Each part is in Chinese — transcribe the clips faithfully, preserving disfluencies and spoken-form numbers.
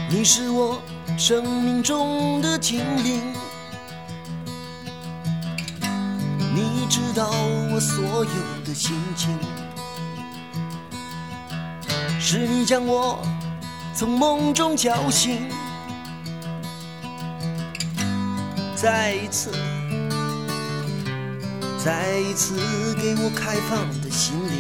你是我生命中的精灵，你知道我所有的心情，是你将我从梦中叫醒，再一次再一次给我开放的心灵。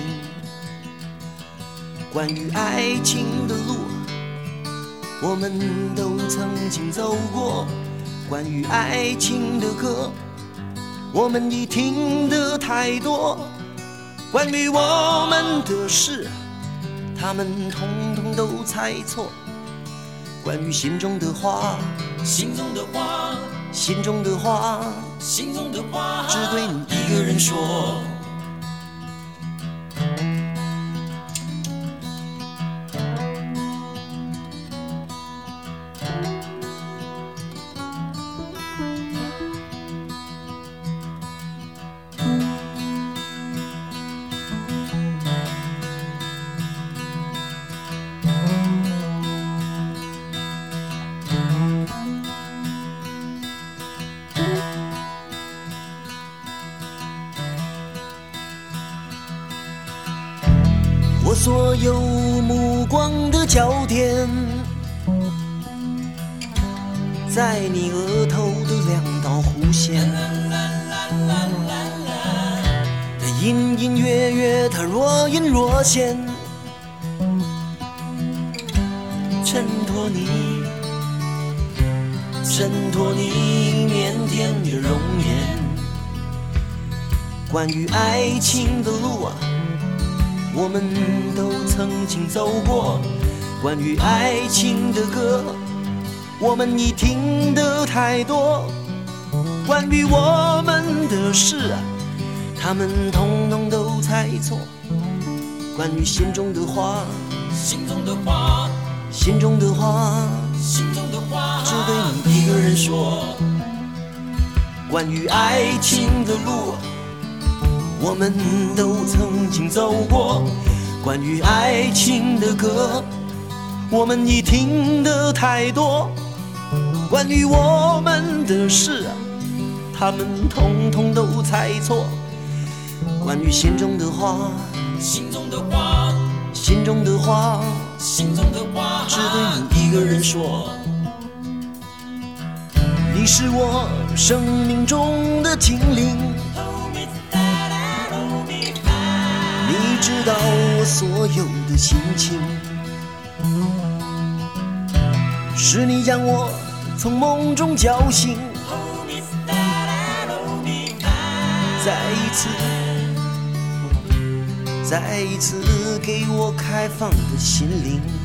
关于爱情的路我们都曾经走过，关于爱情的歌我们已听得太多，关于我们的事他们统统都猜错，关于心中的话心中的话心中的话心中的话只对你一个人说。我所有目光的焦点在你额头的两道弧线，它隐隐约约，它若隐若现，衬托你衬托你腼腆的容颜。关于爱情的路啊我们都曾经走过，关于爱情的歌我们已听得太多，关于我们的事啊他们统统都猜错，关于心中的话心中的话心中的话心中的话只对你一个人说。关于爱情的路我们都曾经走过，关于爱情的歌我们已听得太多，关于我们的事他们统统都猜错，关于心中的话心中的话心中的话心中的话只对你一个人说。你是我生命中的精灵，你知道我所有的心情，是你将我从梦中叫醒，再一次再一次给我开放的心灵。